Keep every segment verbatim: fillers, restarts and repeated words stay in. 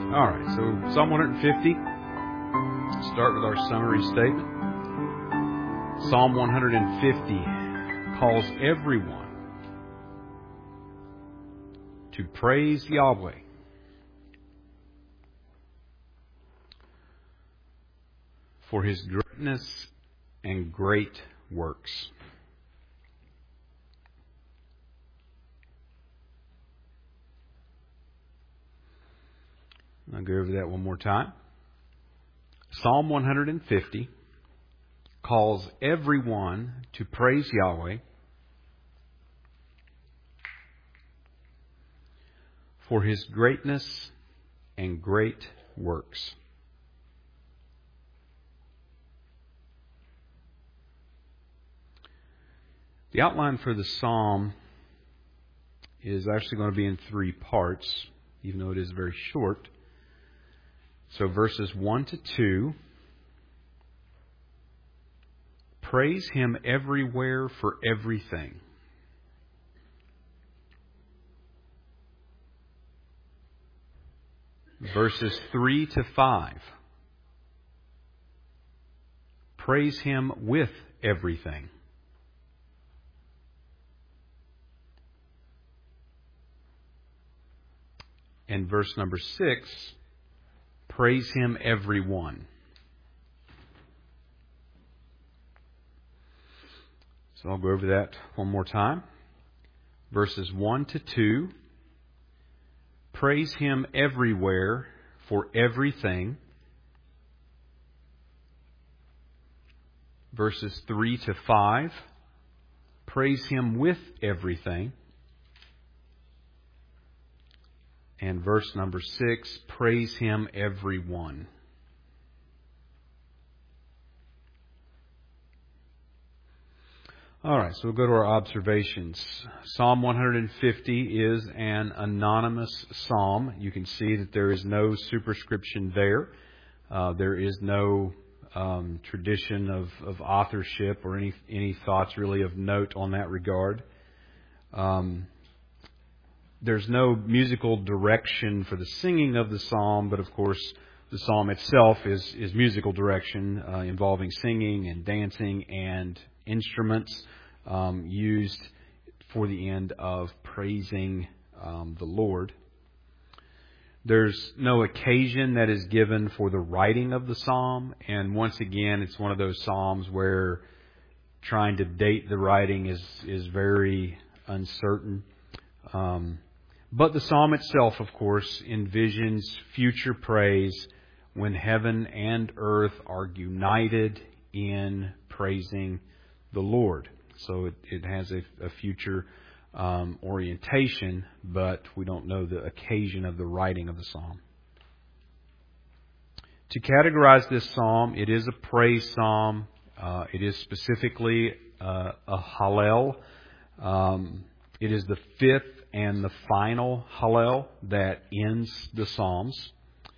All right, so Psalm one fifty. Start with our summary statement. Psalm one fifty calls everyone to praise Yahweh for His greatness and great works. I'll go over that one more time. Psalm one fifty calls everyone to praise Yahweh for His greatness and great works. The outline for the psalm is actually going to be in three parts, even though it is very short. So verses one to two, praise Him everywhere for everything. Verses three to five, praise Him with everything. And verse number six, praise Him everyone. So I'll go over that one more time. Verses one to two, praise Him everywhere for everything. Verses three to five, praise Him with everything. And verse number six, praise Him everyone. All right, so we'll go to our observations. Psalm one fifty is an anonymous psalm. You can see that there is no superscription there. Uh, there is no um, tradition of, of authorship or any any thoughts really of note on that regard. Um, there's no musical direction for the singing of the psalm, but of course the psalm itself is, is musical direction uh, involving singing and dancing and instruments um, used for the end of praising um, the Lord. There's no occasion that is given for the writing of the psalm, and once again, it's one of those psalms where trying to date the writing is is very uncertain. Um, but the psalm itself, of course, envisions future praise when heaven and earth are united in praising the Lord. So it, it has a, a future um, orientation, but we don't know the occasion of the writing of the psalm. To categorize this psalm, it is a praise psalm. Uh, it is specifically uh, a Hallel. Um, it is the fifth and the final Hallel that ends the Psalms.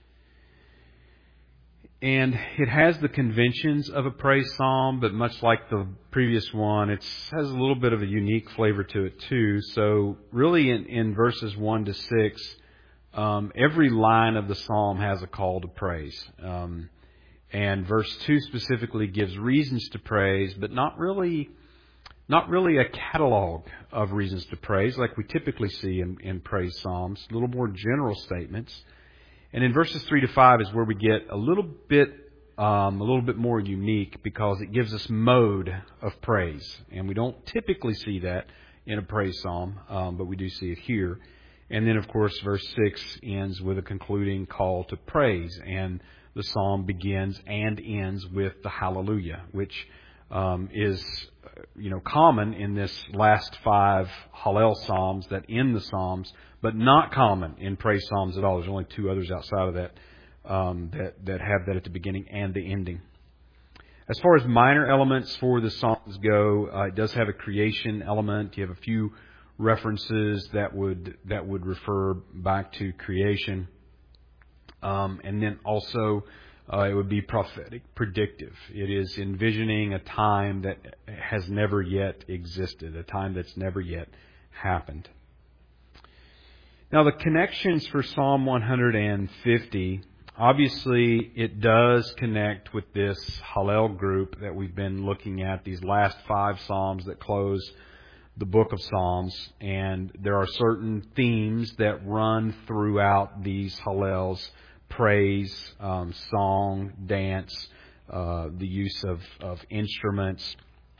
And it has the conventions of a praise psalm, but much like the previous one, it has a little bit of a unique flavor to it too. So really in, in verses one to six, um, every line of the psalm has a call to praise. Um, and verse two specifically gives reasons to praise, but not really not really a catalog of reasons to praise like we typically see in, in praise psalms, a little more general statements. And in verses three to five is where we get a little bit, um, a little bit more unique because it gives us mode of praise, and we don't typically see that in a praise psalm, um, but we do see it here. And then, of course, verse six ends with a concluding call to praise, and the psalm begins and ends with the Hallelujah, which um, is, you know, common in this last five Hallel psalms that end the psalms, but not common in praise psalms at all. There's only two others outside of that um, that that have that at the beginning and the ending. As far as minor elements for the psalms go, uh, it does have a creation element. You have a few references that would that would refer back to creation, um, and then also uh, it would be prophetic, predictive. It is envisioning a time that has never yet existed, a time that's never yet happened. Now, the connections for Psalm one hundred fifty, obviously it does connect with this Hallel group that we've been looking at, these last five Psalms that close the book of Psalms. And there are certain themes that run throughout these Hallels: praise, um, song, dance, uh, the use of, of instruments,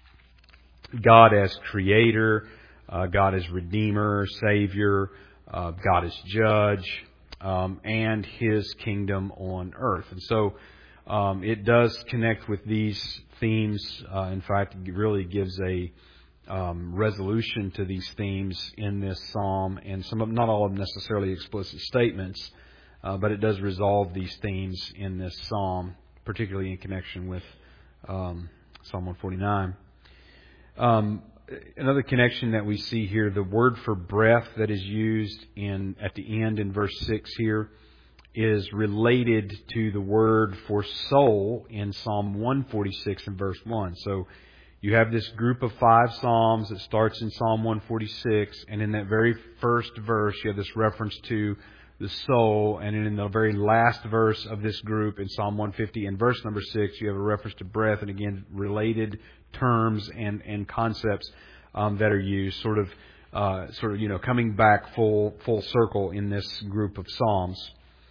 God as creator, uh, God as redeemer, savior, uh, God as judge, um, and His kingdom on earth. And so um, it does connect with these themes. Uh, in fact, it really gives a um, resolution to these themes in this psalm, and some of not all of them necessarily explicit statements, uh, but it does resolve these themes in this psalm, particularly in connection with um, Psalm one forty-nine. Um, another connection that we see here, the word for breath that is used in at the end in verse six here is related to the word for soul in Psalm one forty-six and verse one. So you have this group of five Psalms that starts in Psalm one forty-six, and in that very first verse you have this reference to the soul, and in the very last verse of this group in Psalm one fifty and verse number six you have a reference to breath, and again related terms and, and concepts um, that are used, sort of uh, sort of you know coming back full full circle in this group of Psalms.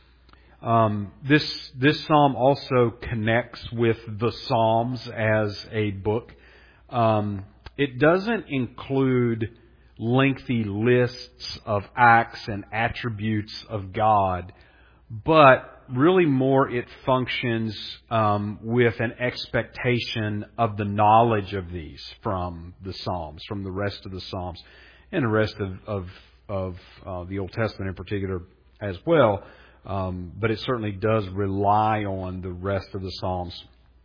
Um, this this psalm also connects with the Psalms as a book. Um, it doesn't include lengthy lists of acts and attributes of God, but really more it functions um, with an expectation of the knowledge of these from the Psalms, from the rest of the Psalms, and the rest of of, of uh, the Old Testament in particular as well. Um, but it certainly does rely on the rest of the Psalms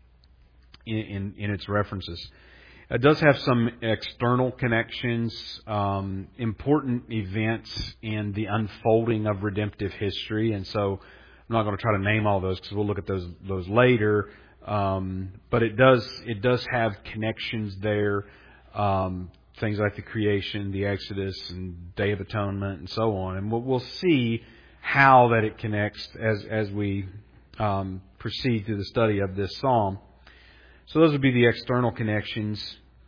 in, in, in its references. It does have some external connections, um, important events in the unfolding of redemptive history, and so I'm not going to try to name all those because we'll look at those those later. Um, but it does it does have connections there, um, things like the creation, the Exodus, and Day of Atonement, and so on. And we'll, we'll see how that it connects as as we um, proceed through the study of this psalm. So those would be the external connections.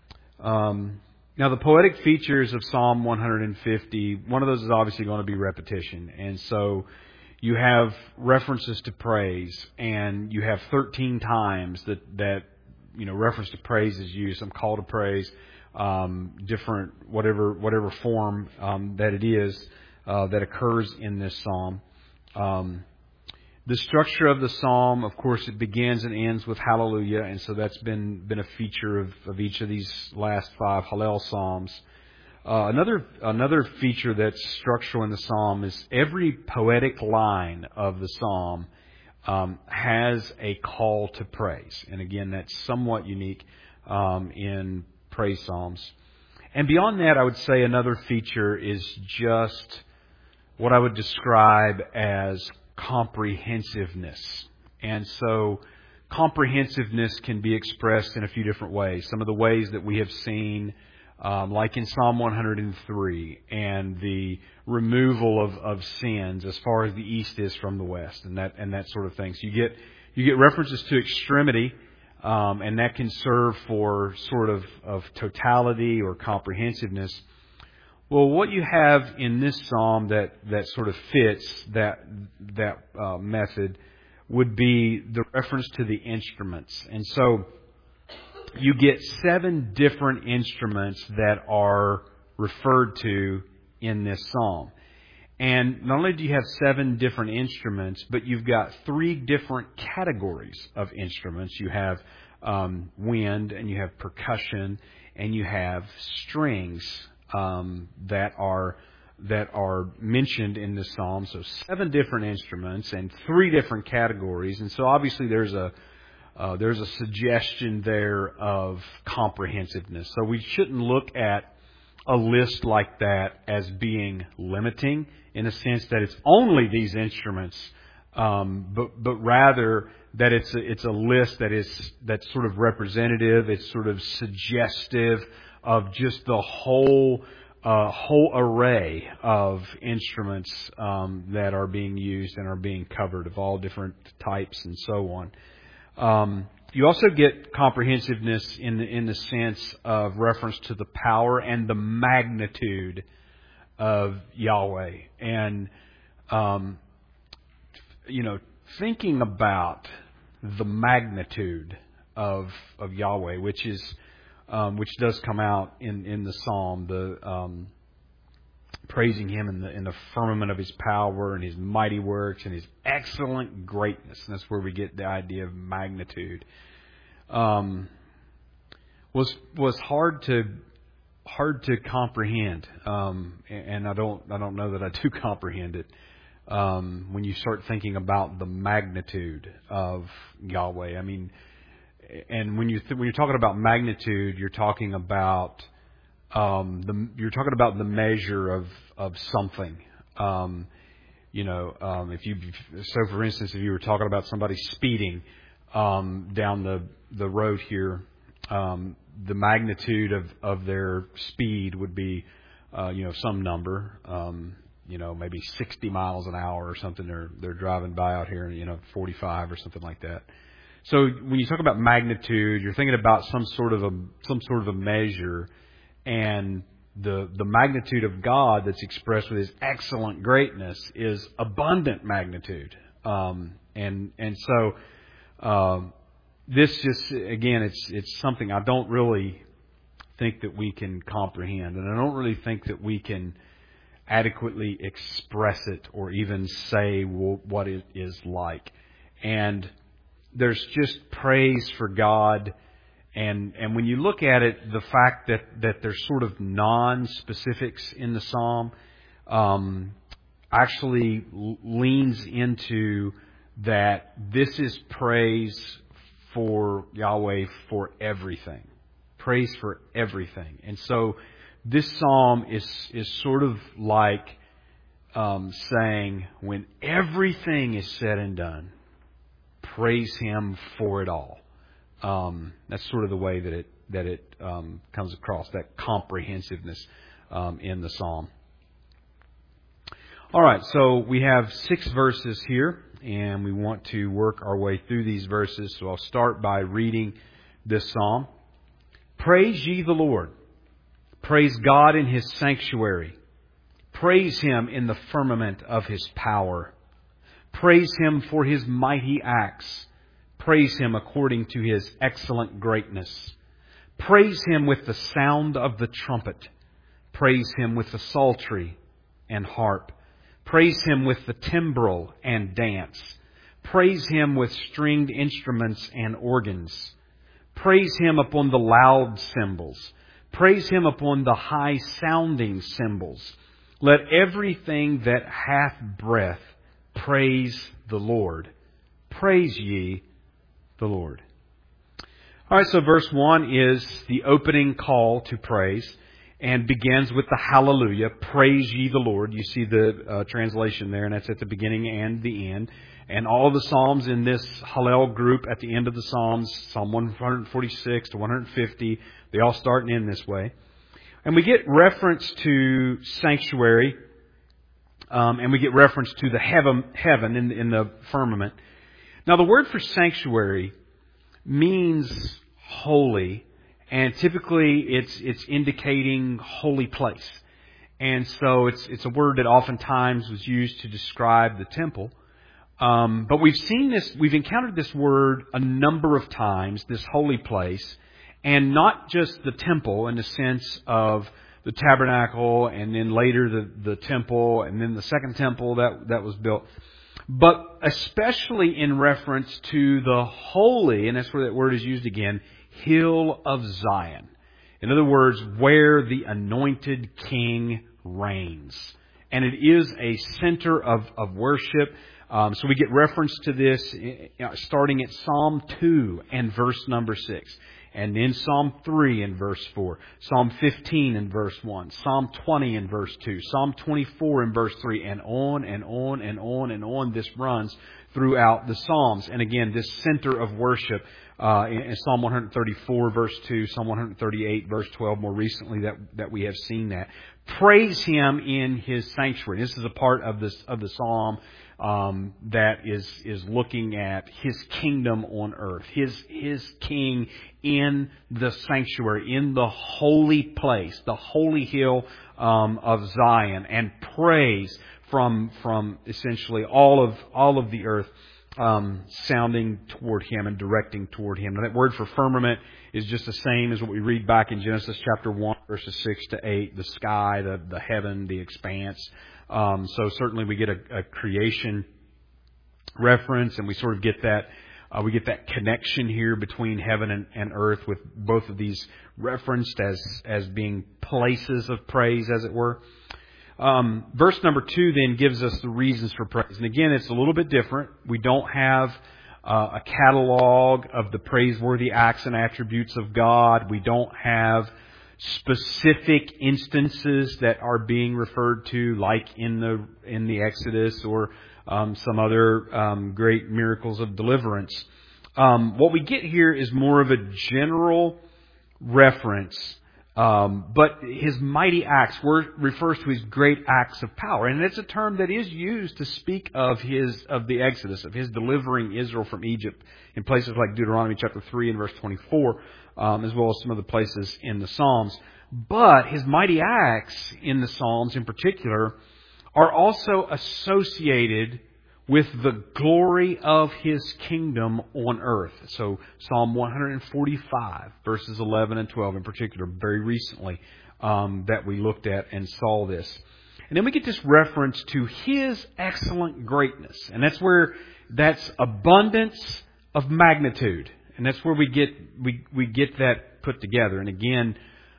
Um, now, the poetic features of Psalm one fifty, one of those is obviously going to be repetition. And so you have references to praise, and you have thirteen times that, that you know, reference to praise is used, some call to praise, um, different, whatever whatever form um, that it is uh, that occurs in this psalm. Um The structure of the psalm, of course, it begins and ends with hallelujah, and so that's been been a feature of, of each of these last five Hallel psalms. Uh, another another feature that's structural in the psalm is every poetic line of the psalm um, has a call to praise, and again, that's somewhat unique um, in praise psalms. And beyond that, I would say another feature is just what I would describe as comprehensiveness. And so comprehensiveness can be expressed in a few different ways. Some of the ways that we have seen, um, like in Psalm one hundred three, and the removal of, of sins as far as the east is from the west, and that and that sort of thing. So you get you get references to extremity, um, and that can serve for sort of, of totality or comprehensiveness. Well, what you have in this psalm that, that sort of fits that that uh, method would be the reference to the instruments. And so you get seven different instruments that are referred to in this psalm. And not only do you have seven different instruments, but you've got three different categories of instruments. You have um, wind, and you have percussion, and you have strings. Um, that are that are mentioned in this psalm. So seven different instruments and three different categories. And so obviously there's a uh, there's a suggestion there of comprehensiveness. So we shouldn't look at a list like that as being limiting in a sense that it's only these instruments, um, but but rather that it's a, it's a list that is that's sort of representative. It's sort of suggestive of just the whole a whole array of instruments um, that are being used and are being covered of all different types and so on. Um, you also get comprehensiveness in the, in the sense of reference to the power and the magnitude of Yahweh. And, um, you know, thinking about the magnitude of of Yahweh, which is um, which does come out in, in the psalm, the um, praising Him in the in the firmament of His power and His mighty works and His excellent greatness. And that's where we get the idea of magnitude. Um, was was hard to hard to comprehend, um, and I don't I don't know that I do comprehend it. Um, when you start thinking about the magnitude of Yahweh, I mean, and when you th- when you're talking about magnitude, you're talking about um, the you're talking about the measure of of something. Um, you know, um, if you so for instance, if you were talking about somebody speeding um, down the the road here, um, the magnitude of, of their speed would be, uh, you know, some number. Um, you know, maybe sixty miles an hour or something. They're they're driving by out here, you know, forty-five or something like that. So when you talk about magnitude, you're thinking about some sort of a some sort of a measure, and the the magnitude of God that's expressed with His excellent greatness is abundant magnitude. Um, and and so um, this just again, it's it's something I don't really think that we can comprehend, and I don't really think that we can adequately express it or even say what it is like. And there's just praise for God. And and when you look at it, the fact that, that there's sort of non-specifics in the psalm um, actually leans into that this is praise for Yahweh for everything. Praise for everything. And so this psalm is is sort of like um, saying, when everything is said and done, praise Him for it all. Um, that's sort of the way that it that it um, comes across, that comprehensiveness um, in the psalm. All right, so we have six verses here, and we want to work our way through these verses. So I'll start by reading this psalm. Praise ye the Lord. Praise God in His sanctuary. Praise Him in the firmament of His power. Praise Him for His mighty acts. Praise Him according to His excellent greatness. Praise Him with the sound of the trumpet. Praise Him with the psaltery and harp. Praise Him with the timbrel and dance. Praise Him with stringed instruments and organs. Praise Him upon the loud cymbals. Praise Him upon the high-sounding cymbals. Let everything that hath breath praise the Lord. Praise ye the Lord. All right, so verse one is the opening call to praise and begins with the hallelujah. Praise ye the Lord. You see the uh, translation there, and that's at the beginning and the end. And all the Psalms in this Hallel group at the end of the Psalms, Psalm one forty-six to one fifty, they all start and end this way. And we get reference to sanctuary, um, and we get reference to the heaven, heaven in, in the firmament. Now, the word for sanctuary means holy, and typically it's it's indicating holy place. And so it's it's a word that oftentimes was used to describe the temple. Um, but we've seen this, we've encountered this word a number of times, this holy place, and not just the temple in the sense of the tabernacle, and then later the, the temple, and then the second temple that, that was built, but especially in reference to the holy, and that's where that word is used again, hill of Zion. In other words, where the anointed king reigns. And it is a center of, of worship. Um, so we get reference to this uh, starting at Psalm two and verse number six. And then Psalm three in verse four, Psalm fifteen in verse one, Psalm twenty in verse two, Psalm twenty-four in verse three, and on and on and on and on this runs throughout the Psalms. And again, this center of worship uh, in, in Psalm one thirty-four verse two, Psalm one thirty-eight verse twelve more recently that, that we have seen that. Praise Him in His sanctuary. This is a part of this of the Psalm Um, that is is looking at His kingdom on earth, His His King in the sanctuary, in the holy place, the holy hill um, of Zion, and praise from from essentially all of all of the earth um, sounding toward Him and directing toward Him. Now, that word for firmament is just the same as what we read back in Genesis chapter one, verses six to eight: the sky, the the heaven, the expanse. Um, so certainly we get a, a creation reference, and we sort of get that uh, we get that connection here between heaven and, and earth, with both of these referenced as as being places of praise, as it were. Um, verse number two then gives us the reasons for praise, and again, it's a little bit different. We don't have uh, a catalog of the praiseworthy acts and attributes of God. We don't have specific instances that are being referred to, like in the in the Exodus or um, some other um, great miracles of deliverance. Um, what we get here is more of a general reference, um, but His mighty acts were, refers to His great acts of power, and it's a term that is used to speak of His of the Exodus, of His delivering Israel from Egypt in places like Deuteronomy chapter three and verse twenty-four. Um, as well as some of the places in the Psalms. But His mighty acts in the Psalms in particular are also associated with the glory of His kingdom on earth. So Psalm one forty-five, verses eleven and twelve in particular, very recently, um, that we looked at and saw this. And then we get this reference to His excellent greatness. And that's where that's abundance of magnitude. And that's where we get we, we get that put together. And again,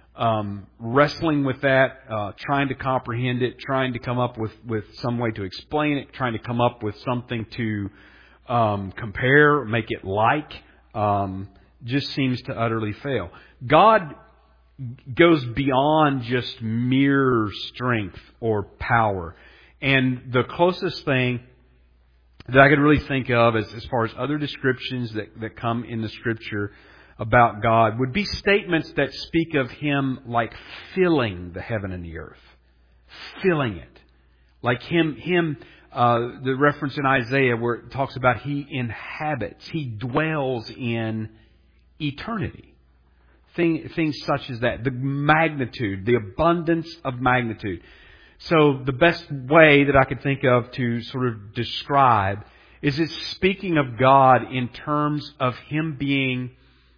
um, wrestling with that, uh, trying to comprehend it, trying to come up with, with some way to explain it, trying to come up with something to um, compare, make it like, um, just seems to utterly fail. God goes beyond just mere strength or power. And the closest thing that I could really think of as, as far as other descriptions that, that come in the Scripture about God would be statements that speak of Him like filling the heaven and the earth. Filling it. Like Him, Him, uh, the reference in Isaiah where it talks about He inhabits, He dwells in eternity. Thing, things such as that. The magnitude, the abundance of magnitude. So the best way that I could think of to sort of describe is it's speaking of God in terms of Him being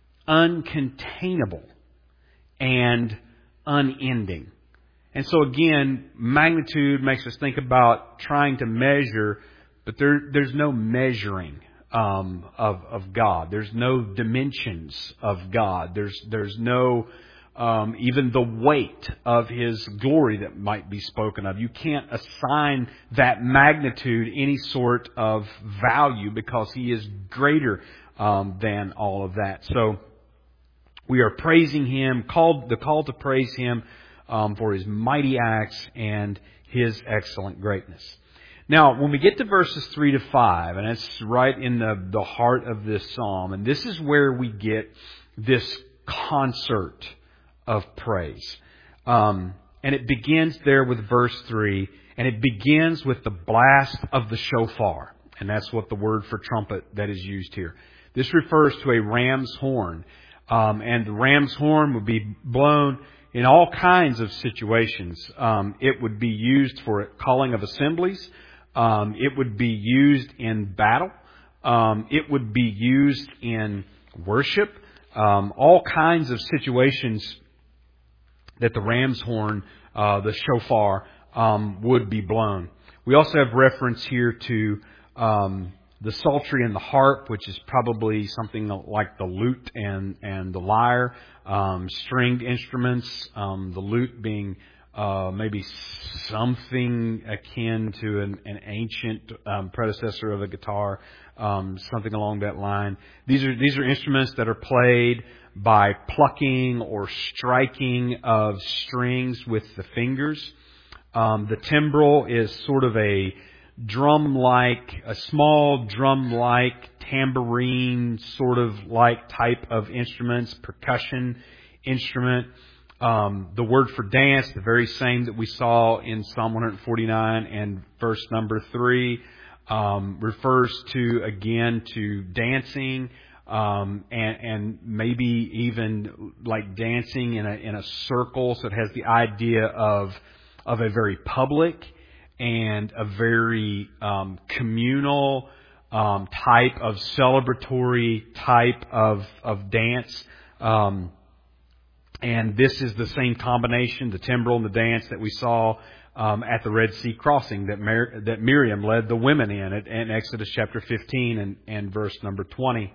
uncontainable and unending. And so again, magnitude makes us think about trying to measure, but there, there's no measuring um, of, of God. There's no dimensions of God. There's, there's no Um, even the weight of His glory that might be spoken of. You can't assign that magnitude any sort of value because He is greater um, than all of that. So we are praising Him, called the call to praise Him um, for His mighty acts and His excellent greatness. Now, when we get to verses three to five, and it's right in the, the heart of this psalm, and this is where we get this concert of praise. Um, and it begins there with verse three, and it begins with the blast of the shofar. And that's what the word for trumpet that is used here. This refers to a ram's horn. Um, and the ram's horn would be blown in all kinds of situations. Um, it would be used for calling of assemblies. Um, it would be used in battle. Um, it would be used in worship. Um, all kinds of situations that the ram's horn, uh, the shofar, um, would be blown. We also have reference here to um, the psaltery and the harp, which is probably something like the lute and, and the lyre, um, stringed instruments, um, the lute being uh, maybe something akin to an, an ancient um, predecessor of a guitar, um, something along that line. These are these are instruments that are played by plucking or striking of strings with the fingers. Um, the timbrel is sort of a drum-like, a small drum-like, tambourine sort of like type of instruments, percussion instrument. Um, the word for dance, the very same that we saw in Psalm one forty-nine and verse number three, um, refers to, again, to dancing, um, and, and maybe even like dancing in a, in a circle. So it has the idea of, of a very public and a very, um, communal, um, type of celebratory type of, of dance. Um, And this is the same combination, the timbrel and the dance, that we saw um, at the Red Sea crossing that Mar- that Miriam led the women in at, in Exodus chapter fifteen and, and verse number twenty.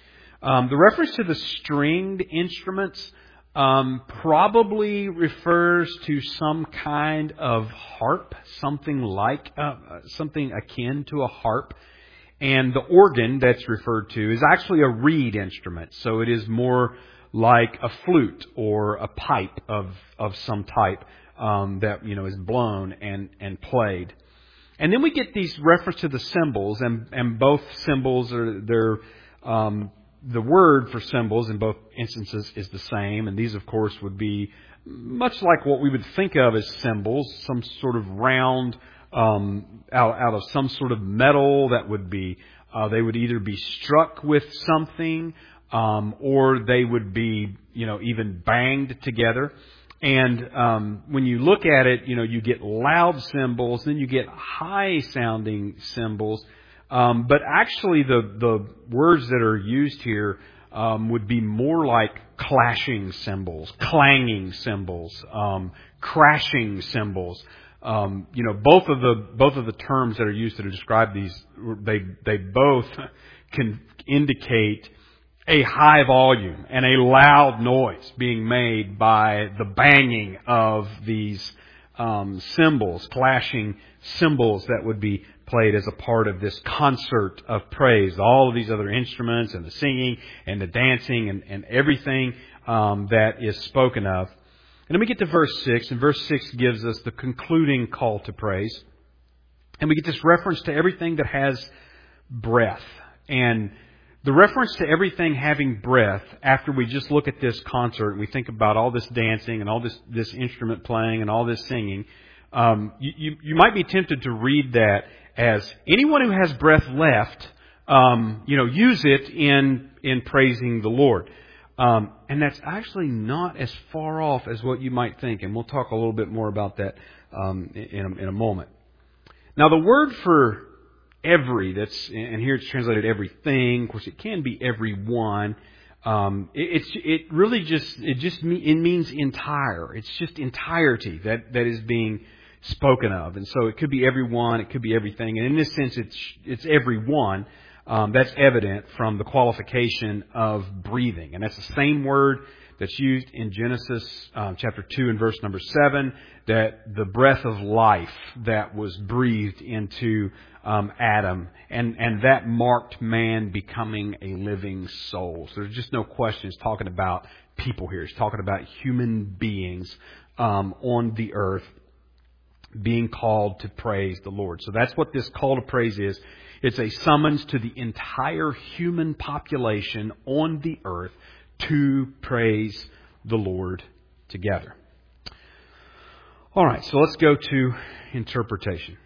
Um, the reference to the stringed instruments um, probably refers to some kind of harp, something like uh, something akin to a harp. And the organ that's referred to is actually a reed instrument, so it is more like a flute or a pipe of of some type um, that you know is blown and and played. And then we get these reference to the cymbals, and and both cymbals are they're um, the word for cymbals in both instances is the same. And these, of course, would be much like what we would think of as cymbals, some sort of round um, out out of some sort of metal that would be uh, they would either be struck with something. Um, or they would be, you know, even banged together. And um, when you look at it, you know, you get loud cymbals, then you get high-sounding cymbals. Um, but actually, the the words that are used here um, would be more like clashing cymbals, clanging cymbals, um, crashing cymbals. Um, you know, both of the both of the terms that are used to describe these, they they both can indicate a high volume and a loud noise being made by the banging of these um, cymbals, clashing cymbals that would be played as a part of this concert of praise. All of these other instruments and the singing and the dancing and, and everything um, that is spoken of. And then we get to verse six, and verse six gives us the concluding call to praise. And we get this reference to everything that has breath. And the reference to everything having breath, after we just look at this concert and we think about all this dancing and all this, this instrument playing and all this singing, um, you, you, you might be tempted to read that as anyone who has breath left, um, you know, use it in in praising the Lord. Um, and that's actually not as far off as what you might think. And we'll talk a little bit more about that um, in, a, in a moment. Now, the word for every, that's, and here it's translated everything. Of course, it can be everyone. Um, it, it's, it really just, it just, it means entire. It's just entirety that, that is being spoken of. And so it could be everyone, it could be everything. And in this sense, it's, it's everyone. Um, that's evident from the qualification of breathing. And that's the same word that's used in Genesis um, chapter two and verse number seven, that the breath of life that was breathed into um, Adam, and, and that marked man becoming a living soul. So there's just no question it's talking about people here. It's talking about human beings um, on the earth being called to praise the Lord. So that's what this call to praise is. It's a summons to the entire human population on the earth to praise the Lord together. All right, so let's go to interpretation.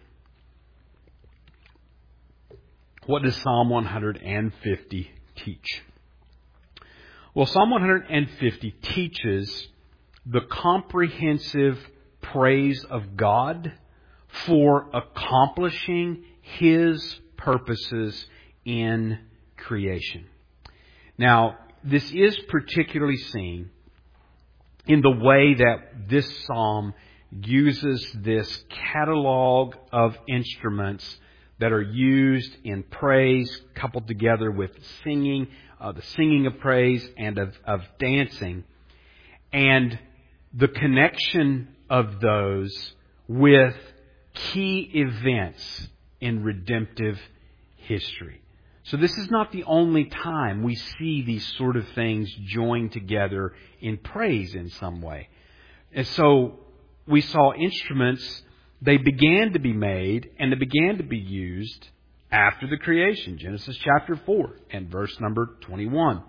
What does Psalm one fifty teach? Well, Psalm one fifty teaches the comprehensive praise of God for accomplishing His purposes in creation. Now, this is particularly seen in the way that this psalm uses this catalog of instruments that are used in praise, coupled together with singing, uh, the singing of praise and of, of dancing. And the connection of those with key events in redemptive history. So this is not the only time we see these sort of things joined together in praise in some way. And so we saw instruments, they began to be made and they began to be used after the creation. Genesis chapter four and verse number twenty-one.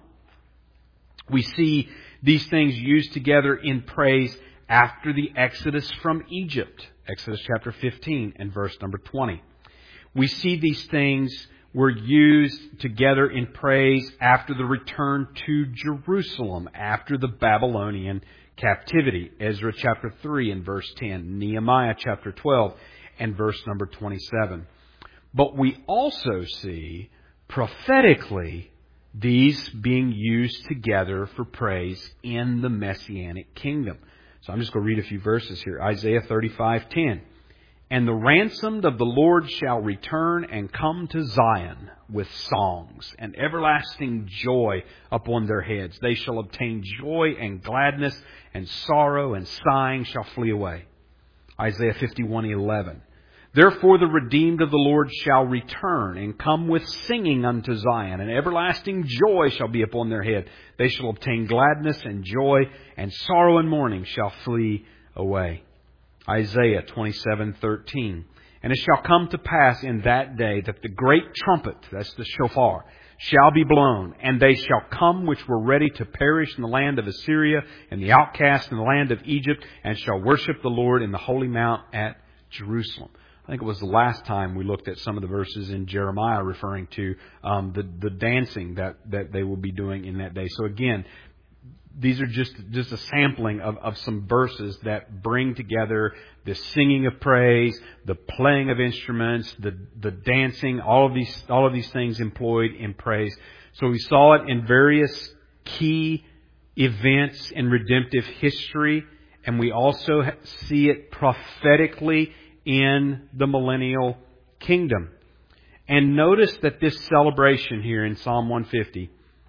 We see these things used together in praise after the Exodus from Egypt. Exodus chapter fifteen and verse number twenty. We see these things were used together in praise after the return to Jerusalem, after the Babylonian captivity. Ezra chapter three and verse ten. Nehemiah chapter twelve and verse number twenty-seven. But we also see prophetically these being used together for praise in the Messianic kingdom. So I'm just going to read a few verses here. Isaiah thirty-five ten. And the ransomed of the Lord shall return and come to Zion with songs and everlasting joy upon their heads. They shall obtain joy and gladness, and sorrow and sighing shall flee away. Isaiah fifty-one eleven. Therefore the redeemed of the Lord shall return and come with singing unto Zion, and everlasting joy shall be upon their head. They shall obtain gladness and joy, and sorrow and mourning shall flee away. Isaiah twenty-seven thirteen. And it shall come to pass in that day that the great trumpet, that's the shofar, shall be blown, and they shall come which were ready to perish in the land of Assyria, and the outcast in the land of Egypt, and shall worship the Lord in the holy mount at Jerusalem. I think it was the last time we looked at some of the verses in Jeremiah referring to um, the, the dancing that, that they will be doing in that day. So again, these are just, just a sampling of, of some verses that bring together the singing of praise, the playing of instruments, the, the dancing, all of these, all of these things employed in praise. So we saw it in various key events in redemptive history, and we also see it prophetically in the millennial kingdom. And notice that this celebration here in Psalm one fifty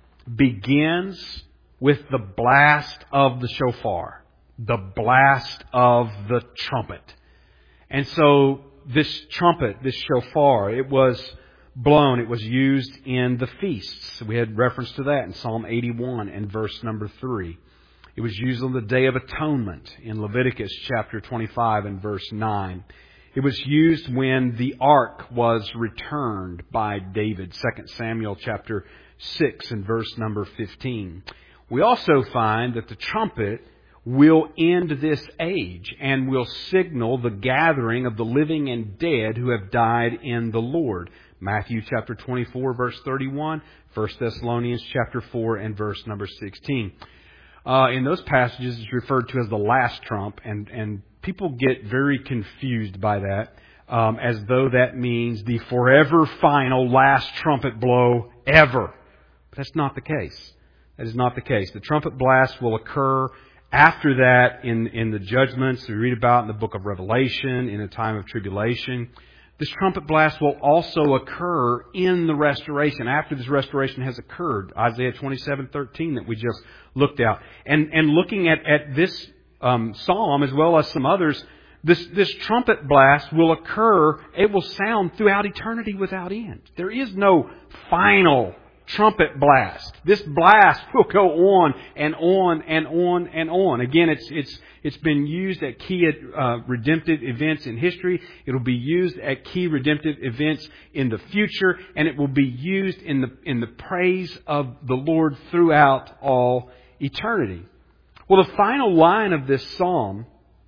begins with the blast of the shofar, the blast of the trumpet. And so this trumpet, this shofar, it was blown, it was used in the feasts. We had reference to that in Psalm eighty-one and verse number three. It was used on the Day of Atonement in Leviticus chapter twenty-five and verse nine. It was used when the ark was returned by David, Second Samuel chapter six and verse number fifteen. We also find that the trumpet will end this age and will signal the gathering of the living and dead who have died in the Lord. Matthew chapter twenty-four verse thirty-one, First Thessalonians chapter four and verse number sixteen. Uh, in those passages, it's referred to as the last trump, and, and people get very confused by that, um, as though that means the forever final last trumpet blow ever. But that's not the case. That is not the case. The trumpet blast will occur after that in, in the judgments we read about in the book of Revelation, in a time of tribulation. This trumpet blast will also occur in the restoration, after this restoration has occurred. Isaiah twenty-seven thirteen that we just looked at. And, and looking at, at this um, psalm as well as some others, this, this trumpet blast will occur, it will sound throughout eternity without end. There is no final trumpet blast. This blast will go on and on and on and on. Again, it's it's it's been used at key uh, redemptive events in history. It will be used at key redemptive events in the future, and it will be used in the in the praise of the Lord throughout all eternity. Well, the final line of this psalm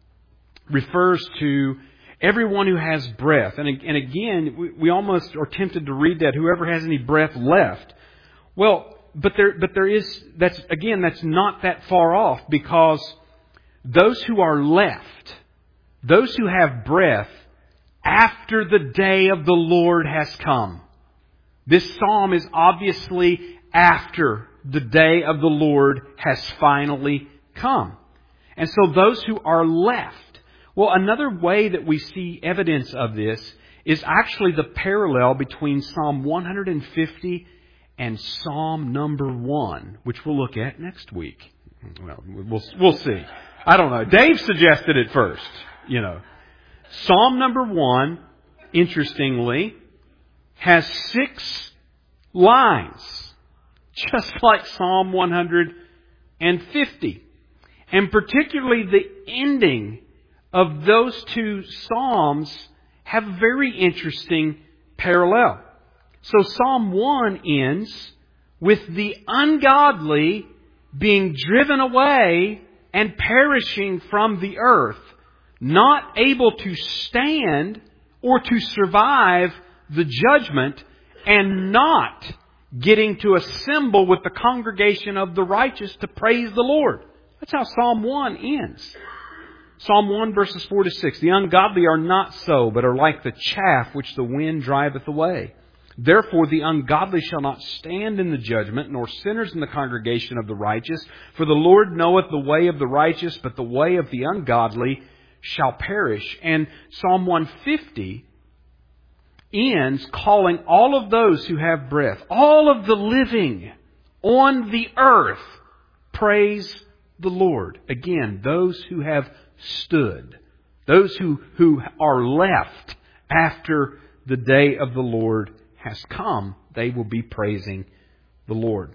refers to everyone who has breath. And, and again, we, we almost are tempted to read that, whoever has any breath left. Well, but there, but there is, that's, again, that's not that far off, because those who are left, those who have breath after the day of the Lord has come. This psalm is obviously after the day of the Lord has finally come. And so those who are left, well, another way that we see evidence of this is actually the parallel between Psalm one fifty and Psalm number one, which we'll look at next week. Well, we'll, we'll see. I don't know. Dave suggested it first, you know. Psalm number one, interestingly, has six lines, just like Psalm one hundred fifty. And particularly the ending of those two Psalms have a very interesting parallel. So Psalm one ends with the ungodly being driven away and perishing from the earth, not able to stand or to survive the judgment, and not getting to assemble with the congregation of the righteous to praise the Lord. That's how Psalm one ends. Psalm one verses four to six. The ungodly are not so, but are like the chaff which the wind driveth away. Therefore the ungodly shall not stand in the judgment, nor sinners in the congregation of the righteous. For the Lord knoweth the way of the righteous, but the way of the ungodly shall perish. And Psalm one fifty ends calling all of those who have breath, all of the living on the earth, praise the Lord. Again, those who have stood, those who, who are left after the day of the Lord has come, they will be praising the Lord.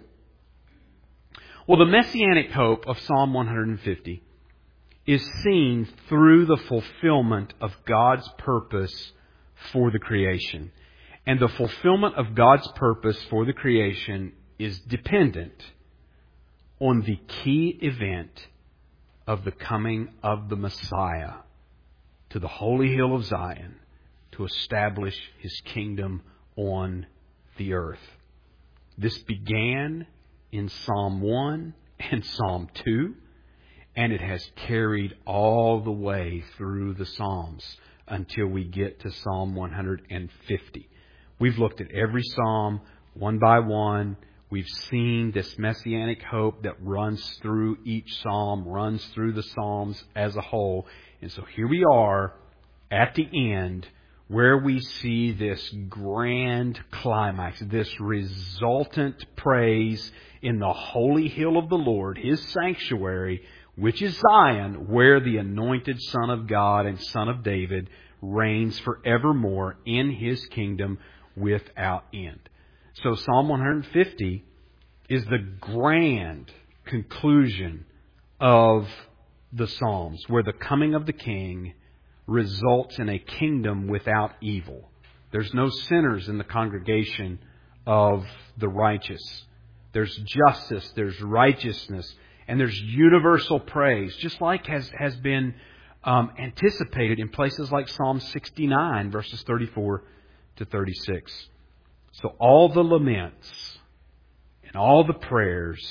Well, the messianic hope of Psalm one hundred fifty is seen through the fulfillment of God's purpose for the creation. And the fulfillment of God's purpose for the creation is dependent on the key event of the coming of the Messiah to the holy hill of Zion to establish His kingdom on the earth. This began in Psalm one and Psalm two, and it has carried all the way through the Psalms until we get to Psalm one hundred fifty. We've looked at every Psalm one by one. We've seen this messianic hope that runs through each Psalm, runs through the Psalms as a whole. And so here we are at the end, where we see this grand climax, this resultant praise in the holy hill of the Lord, His sanctuary, which is Zion, where the anointed Son of God and Son of David reigns forevermore in His kingdom without end. So Psalm one hundred fifty is the grand conclusion of the Psalms, where the coming of the King results in a kingdom without evil. There's no sinners in the congregation of the righteous. There's justice, there's righteousness, and there's universal praise, just like has, has been um, anticipated in places like Psalm sixty-nine, verses thirty-four to thirty-six. So all the laments, and all the prayers,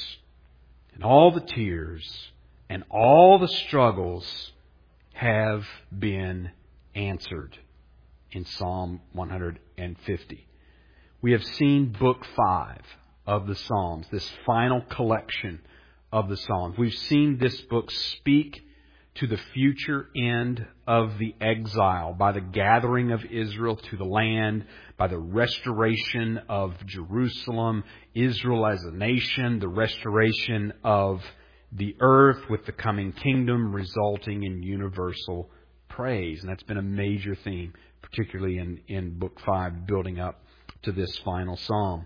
and all the tears, and all the struggles have been answered in Psalm one hundred fifty. We have seen Book five of the Psalms, this final collection of the Psalms. We've seen this book speak to the future end of the exile by the gathering of Israel to the land, by the restoration of Jerusalem, Israel as a nation, the restoration of the earth with the coming kingdom resulting in universal praise. And that's been a major theme, particularly in, in Book five, building up to this final psalm.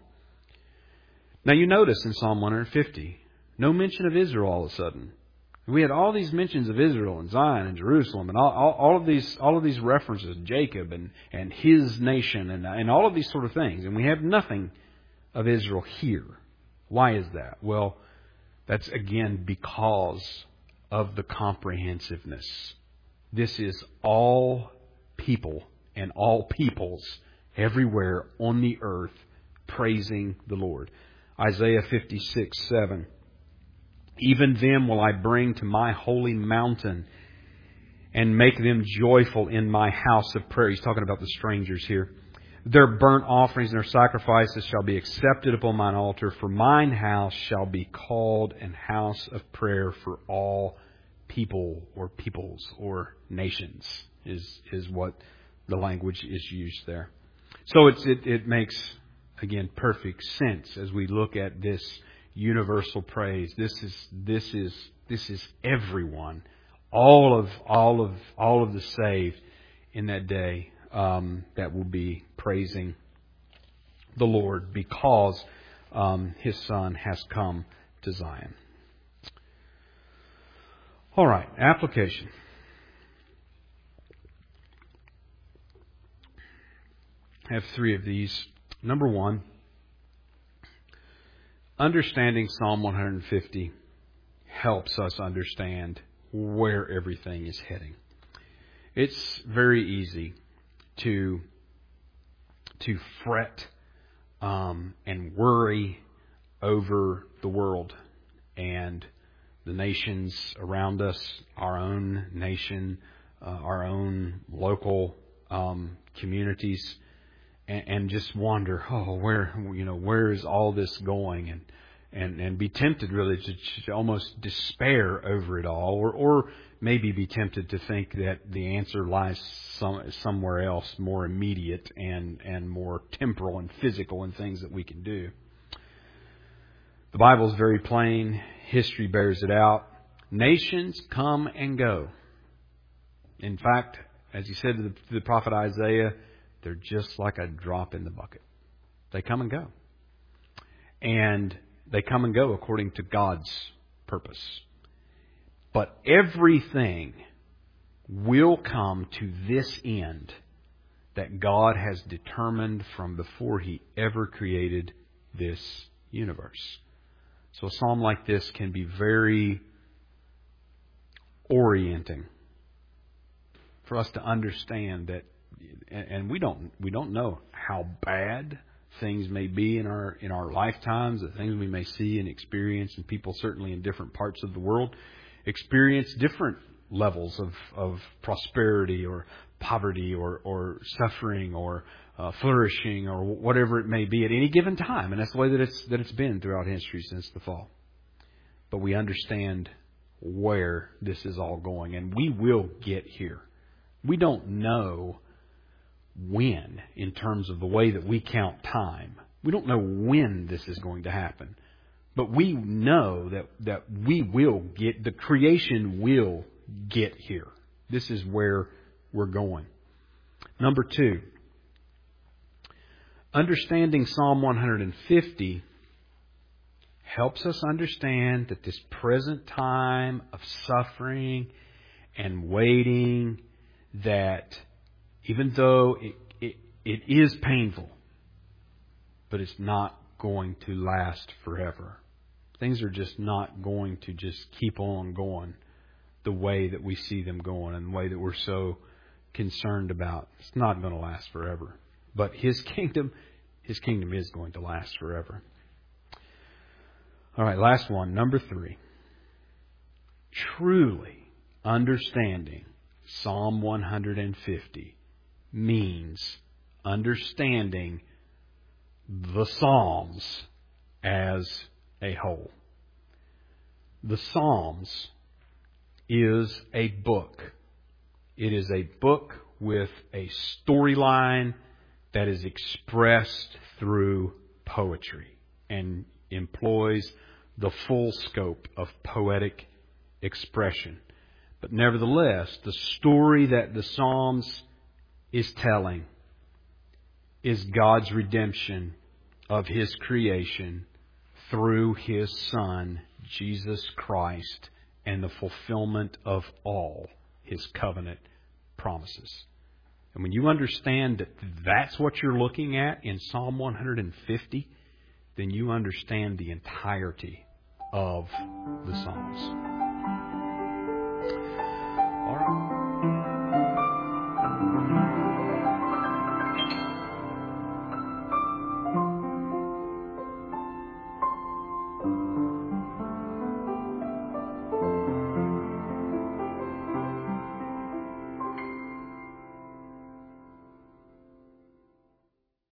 Now you notice in Psalm one hundred fifty, no mention of Israel all of a sudden. We had all these mentions of Israel and Zion and Jerusalem and all, all, all of these all of these references, Jacob and, and his nation and, and all of these sort of things. And we have nothing of Israel here. Why is that? Well, that's again because of the comprehensiveness. This is all people and all peoples everywhere on the earth praising the Lord. Isaiah fifty-six seven. Even them will I bring to my holy mountain and make them joyful in my house of prayer. He's talking about the strangers here. Their burnt offerings and their sacrifices shall be accepted upon mine altar, for mine house shall be called an house of prayer for all people or peoples or nations, is, is what the language is used there. So it's, it, it makes, again, perfect sense as we look at this universal praise. This is this is this is everyone all of all of all of the saved in that day um, that will be praising the Lord because um, His Son has come to Zion. All right, application. I have three of these. Number one, understanding Psalm one fifty helps us understand where everything is heading. It's very easy to to fret um, and worry over the world and the nations around us, our own nation, uh, our own local um, communities, and, and just wonder, oh, where you know where is all this going, and and and be tempted really to, to almost despair over it all, or or maybe be tempted to think that the answer lies some, somewhere else, more immediate and and more temporal and physical, and things that we can do. The Bible is very plain. History bears it out. Nations come and go. In fact, as he said to the, to the prophet Isaiah, they're just like a drop in the bucket. They come and go. And they come and go according to God's purpose. But everything will come to this end that God has determined from before He ever created this universe. So a psalm like this can be very orienting for us to understand that, and we don't we don't know how bad things may be in our in our lifetimes, the things we may see and experience, and people certainly in different parts of the world experience different levels of, of prosperity or poverty or, or suffering or uh, flourishing or whatever it may be at any given time. And that's the way that it's that it's been throughout history since the fall. But we understand where this is all going, and we will get here. We don't know when, in terms of the way that we count time. We don't know when this is going to happen. But we know that, that we will get, the creation will get here. This is where we're going. Number two, understanding Psalm one fifty helps us understand that this present time of suffering and waiting, that even though it, it, it is painful, but it's not going to last forever. Things are just not going to just keep on going the way that we see them going and the way that we're so concerned about. It's not going to last forever. But His kingdom, His kingdom is going to last forever. All right, last one, number three. Truly understanding Psalm one fifty means understanding the Psalms as a whole. The Psalms is a book. It is a book with a storyline that is expressed through poetry and employs the full scope of poetic expression. But nevertheless, the story that the Psalms is telling is God's redemption of His creation through His Son, Jesus Christ, and the fulfillment of all His covenant promises. And when you understand that that's what you're looking at in Psalm one fifty, then you understand the entirety of the Psalms.